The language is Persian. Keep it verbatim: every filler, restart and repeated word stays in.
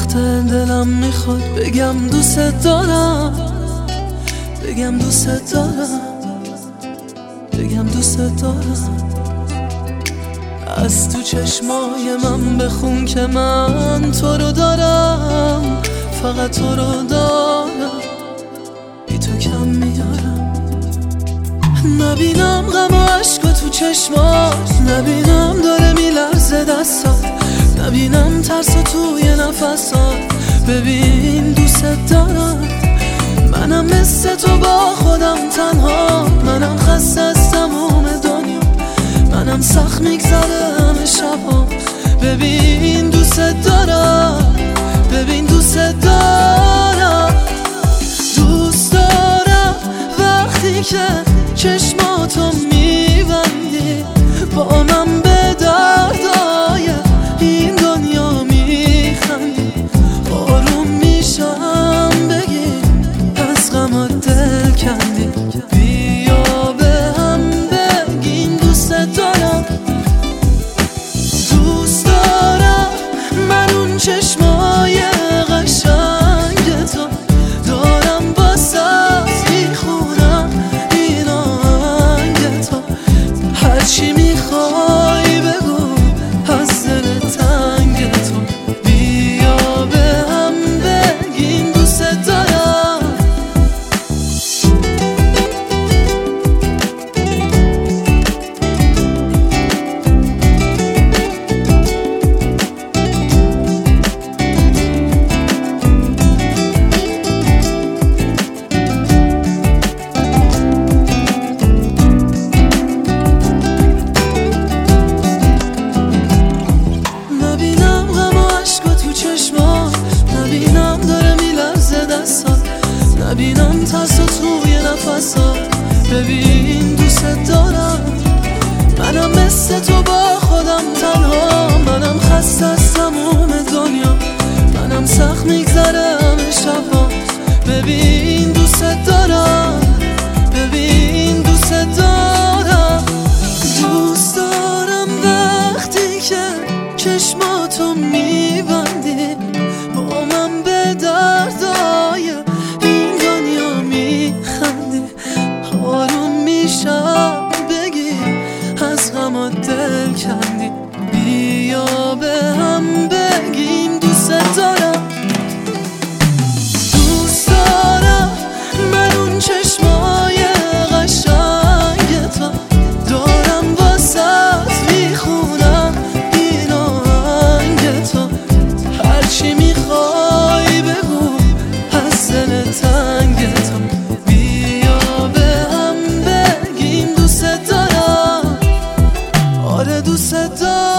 وقت دلم میخواد بگم دوست دارم، بگم دوست دارم، بگم دوست دارم. از تو چشمای من بخون که من تو رو دارم، فقط تو رو دارم، بی تو کم میارم. نبینم غم و عشق تو چشمات، نبینم داره میلرزه دستات، نبینم ترس توی نفسات. ببین دوست دارم، منم مثل تو با خودم تنها، منم خسته از تموم دنیا، منم سخت میگذره همه شبا. ببین دوست دارم، ببین دوست دارم، دوست دارم وقتی که چشماتو میبندی، با من به دردای این دنیا میخندی. آروم میشم بگی از غمات دل کندی، بیا به هم بگین دوست دارم. دوست دارم من اون چشمای قشنگ تو دارم، واسه میخونم این آهنگ تو. هرچی میخوای بگو از دل تنگ تو، بیا به هم بگین دوست دارم. نبینم داره میلرزه دستات، نبینم ترس توی نفسات. ببین دوست دارم، منم مثل تو با خودم تنها، منم خسته از تموم دنیا، منم سخت میگذره همه شبا. ببین دوست دارم، ببین دوست دارم، دوست دارم وقتی که چشماتو میبندی، با من به دردای این دنیا میخندی. آروم میشم بگی از غمات دل کندی، بیا به هم بگیم دوست دارم. دوست دارم من اون چشمای قشنگ تو دارم، واسه میخونم این آهنگ تو. هرچی میخوای بگو از دل تنگ تو، بیا به هم بگیم دوست دارم. آره دوست دارم.